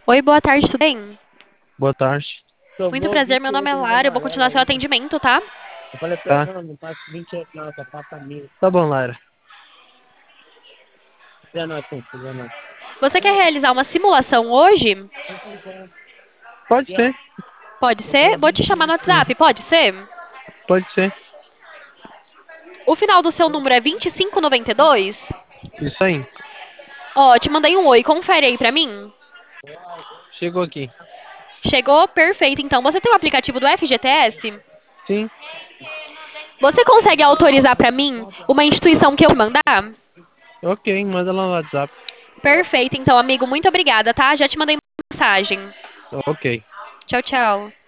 Oi, boa tarde, tudo bem? Boa tarde. Muito Tomou prazer, meu nome é 28 de Lara, eu vou amarelo continuar seu ainda. atendimento, tá? Eu falei pra ela, não passa 28 não, só passa mil. Tá bom, Lara. 19, sim, 19. Você quer realizar uma simulação hoje? Pode ser. Pode Eu tô ser? Vou te chamar no 28. WhatsApp, pode ser? Pode ser. O final do seu número é 2592? Isso aí. Ó, te mandei um oi, confere aí pra mim. Chegou aqui. Chegou? Perfeito, então. Você tem o aplicativo do FGTS? Sim. Você consegue autorizar pra mim uma instituição que eu mandar? Ok, manda lá no WhatsApp. Perfeito, então, amigo, muito obrigada, tá? Já te mandei uma mensagem. Ok. Tchau, tchau.